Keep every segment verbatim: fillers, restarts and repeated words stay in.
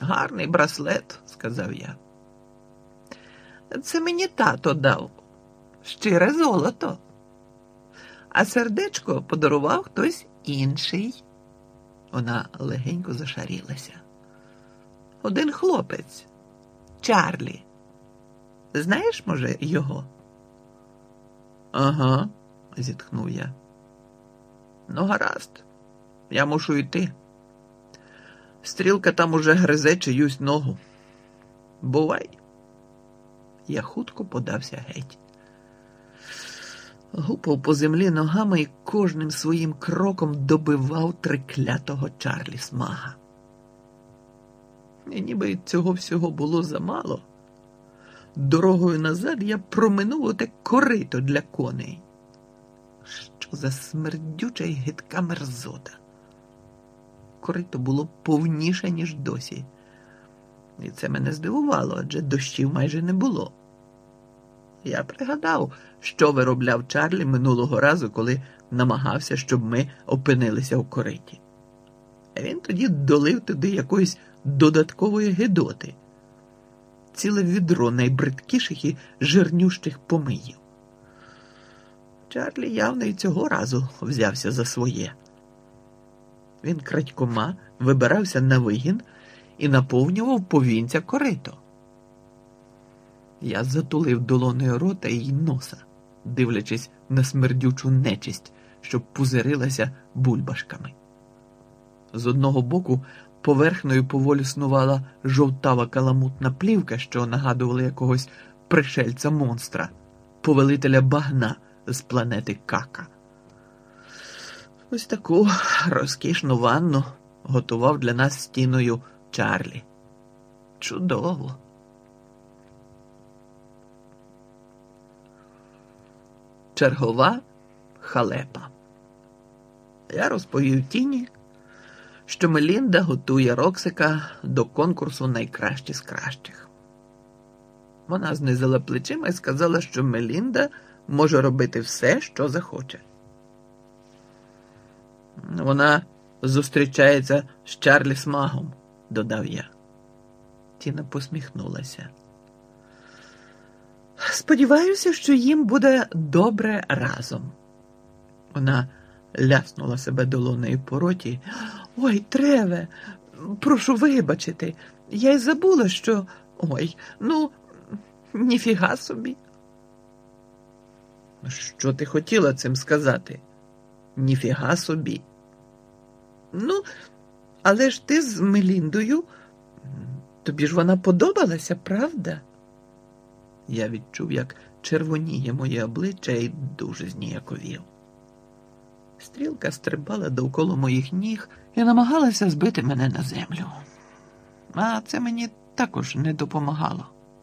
Гарний браслет, сказав я. Це мені тато дав. Щире золото. А сердечко подарував хтось інший. Вона легенько зашарілася. Один хлопець. Чарлі. Знаєш, може, його? Ага, зітхнув я. Ну, гаразд. Я мушу йти. Стрілка там уже гризе чиюсь ногу. Бувай. Я хутко подався геть. Гупав по землі ногами і кожним своїм кроком добивав триклятого Чарлі Смага. І ніби цього всього було замало. Дорогою назад я проминув оте корито для коней. Що за смердюча й гидка мерзота. Корито було повніше, ніж досі. І це мене здивувало, адже дощів майже не було. Я пригадав, що виробляв Чарлі минулого разу, коли намагався, щоб ми опинилися у кориті. А він тоді долив туди якоїсь додаткової гидоти. Ціле відро найбридкіших і жирнющих помиїв. Чарлі явно і цього разу взявся за своє. Він крадькома вибирався на вигін і наповнював повінця корито. Я затулив долонею рота і носа, дивлячись на смердючу нечисть, що пузирилася бульбашками. З одного боку поверхнею поволі снувала жовтава каламутна плівка, що нагадувала якогось пришельця-монстра, повелителя багна з планети Кака. Ось таку розкішну ванну готував для нас стіною Чарлі. Чудово. Чергова халепа. Я розповів Тіні, що Мелінда готує Роксика до конкурсу найкращі з кращих. Вона знизила плечима і сказала, що Мелінда може робити все, що захоче. Вона зустрічається з Чарлі Смагом, додав я. Тіна посміхнулася. Сподіваюся, що їм буде добре разом. Вона ляснула себе долонею по роті. Ой, Треве, прошу вибачити. Я й забула, що... Ой, ну, ніфіга собі. Що ти хотіла цим сказати? Ніфіга собі. Ну, але ж ти з Меліндою... Тобі ж вона подобалася, правда? Я відчув, як червоніє моє обличчя і дуже зніяковів. Стрілка стрибала довкола моїх ніг і намагалася збити мене на землю. А це мені також не допомагало.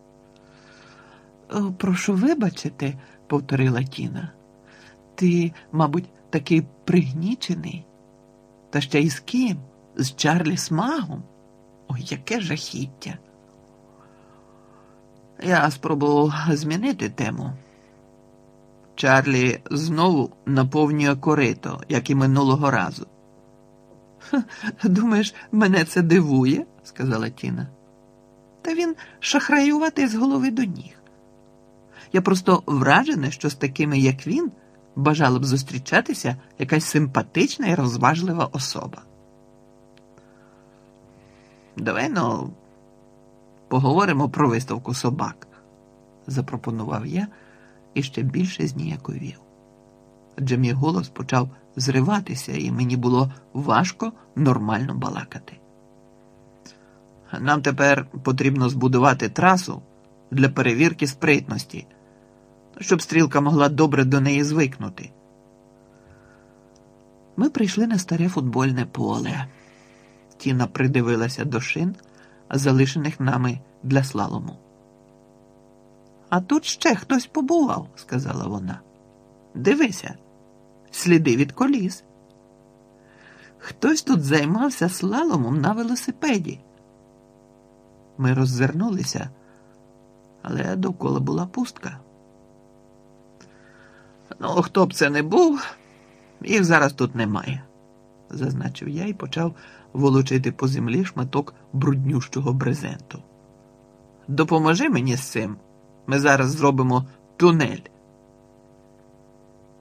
«Прошу вибачити», — повторила Тіна. «Ти, мабуть, такий пригнічений? Та ще й з ким? З Чарлі Смагом? Ой, яке жахіття!» Я спробував змінити тему. Чарлі знову наповнює корито, як і минулого разу. «Думаєш, мене це дивує?» – сказала Тіна. «Та він шахраюватий з голови до ніг. Я просто вражена, що з такими, як він, бажала б зустрічатися якась симпатична і розважлива особа. Давай, ну, поговоримо про виставку собак», – запропонував я і ще більше зніяковів. Адже мій голос почав зриватися, і мені було важко нормально балакати. «Нам тепер потрібно збудувати трасу для перевірки спритності, щоб стрілка могла добре до неї звикнути». Ми прийшли на старе футбольне поле. Тіна придивилася до шин, залишених нами для слалому. «А тут ще хтось побував», – сказала вона. «Дивися, сліди від коліс. Хтось тут займався слаломом на велосипеді». Ми роззирнулися, але довкола була пустка. «Ну, хто б це не був, їх зараз тут немає», – зазначив я і почав волочити по землі шматок бруднющого брезенту. Допоможи мені з цим. Ми зараз зробимо тунель.